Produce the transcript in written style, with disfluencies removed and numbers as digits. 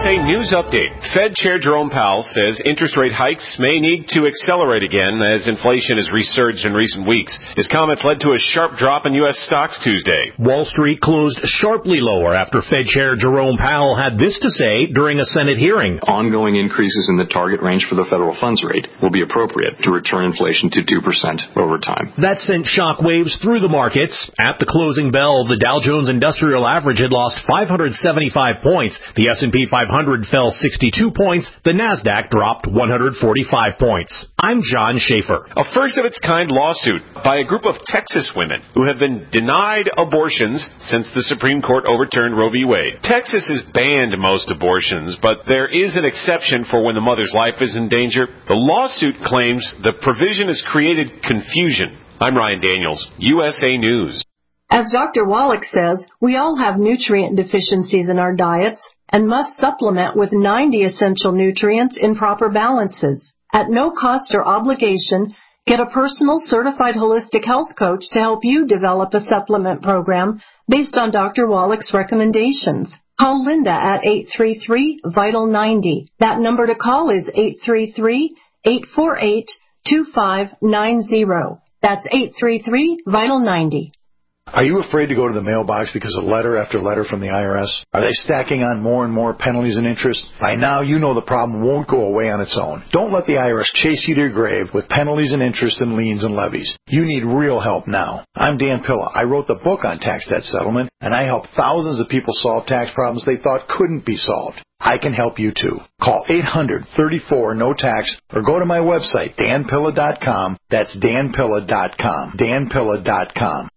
USA News Update. Fed Chair Jerome Powell says interest rate hikes may need to accelerate again as inflation has resurged in recent weeks. His comments led to a sharp drop in U.S. stocks Tuesday. Wall Street closed sharply lower after Fed Chair Jerome Powell had this to say during a Senate hearing. Ongoing increases in the target range for the federal funds rate will be appropriate to return inflation to 2% over time. That sent shockwaves through the markets. At the closing bell, the Dow Jones Industrial Average had lost 575 points. The S&P 500 fell 62 points. The Nasdaq dropped 145 points. I'm John Schaefer. A first-of-its-kind lawsuit by a group of Texas women who have been denied abortions since the Supreme Court overturned Roe v. Wade. Texas has banned most abortions, but there is an exception for when the mother's life is in danger. The lawsuit claims the provision has created confusion. I'm Ryan Daniels, USA News. As Dr. Wallach says, we all have nutrient deficiencies in our diets and must supplement with 90 essential nutrients in proper balances. At no cost or obligation, get a personal certified holistic health coach to help you develop a supplement program based on Dr. Wallach's recommendations. Call Linda at 833-VITAL-90. That number to call is 833-848-2590. That's 833-VITAL-90. Are you afraid to go to the mailbox because of letter after letter from the IRS? Are they stacking on more and more penalties and interest? By now, you know the problem won't go away on its own. Don't let the IRS chase you to your grave with penalties and interest and liens and levies. You need real help now. I'm Dan Pilla. I wrote the book on tax debt settlement, and I help thousands of people solve tax problems they thought couldn't be solved. I can help you too. Call 800-34-NO-TAX or go to my website, danpilla.com. That's danpilla.com. danpilla.com.